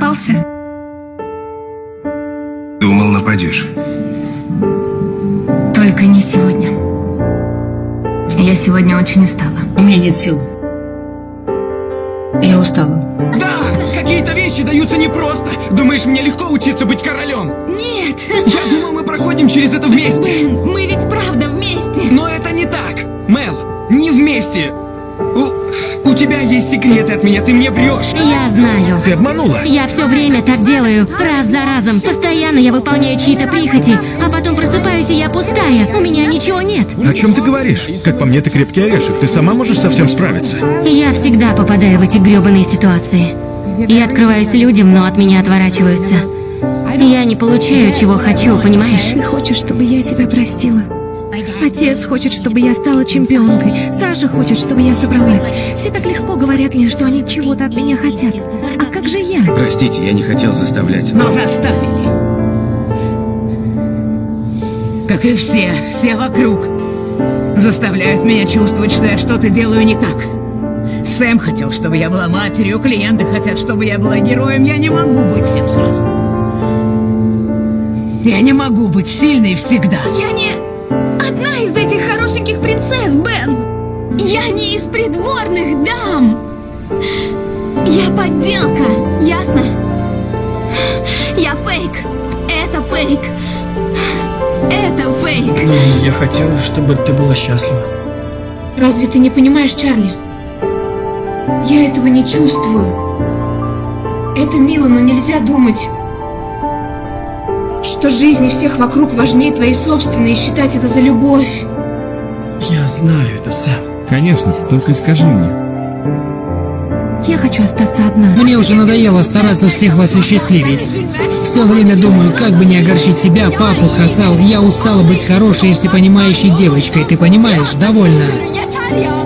попался? Думал, нападешь. Только не сегодня. Я сегодня очень устала. У меня нет сил. Я устала. Да, какие-то вещи даются непросто. Думаешь, мне легко учиться быть королем? Нет! Я думал, мы проходим через это вместе. Бен, мы ведь правда вместе. Но это не так. Мел, не вместе. У тебя есть секреты от меня, ты мне врешь. Я знаю. Ты обманула? Я все время так делаю, раз за разом. Постоянно я выполняю чьи-то прихоти, а потом просыпаюсь, и я пустая. У меня ничего нет. О чем ты говоришь? Как по мне, ты крепкий орешек. Ты сама можешь со всем справиться. Я всегда попадаю в эти гребаные ситуации. Я открываюсь людям, но от меня отворачиваются. Я не получаю, чего хочу, понимаешь? Ты хочешь, чтобы я тебя простила? Отец хочет, чтобы я стала чемпионкой. Саша хочет, чтобы я собралась. Все так легко говорят мне, что они чего-то от меня хотят. А как же я? Простите, я не хотел заставлять. Но заставили. Как и все вокруг. Заставляют меня чувствовать, что я что-то делаю не так. Сэм хотел, чтобы я была матерью, клиенты хотят, чтобы я была героем. Я не могу быть всем сразу. Я не могу быть сильной всегда. Я не одна из этих хорошеньких принцесс, Бен. Я не из придворных дам. Я подделка, ясно? Я фейк. Это фейк. Это фейк. Я хотела, чтобы ты была счастлива. Разве ты не понимаешь, Чарли? Я этого не чувствую. Это мило, но нельзя думать, что жизни всех вокруг важнее твоей собственной, и считать это за любовь. Я знаю это, Сэм. Конечно, только скажи мне. Я хочу остаться одна. Мне уже надоело стараться всех вас осчастливить. Все время думаю, как бы не огорчить тебя, папу, Хасал. Я устала быть хорошей и всепонимающей девочкой. Ты понимаешь? Довольно.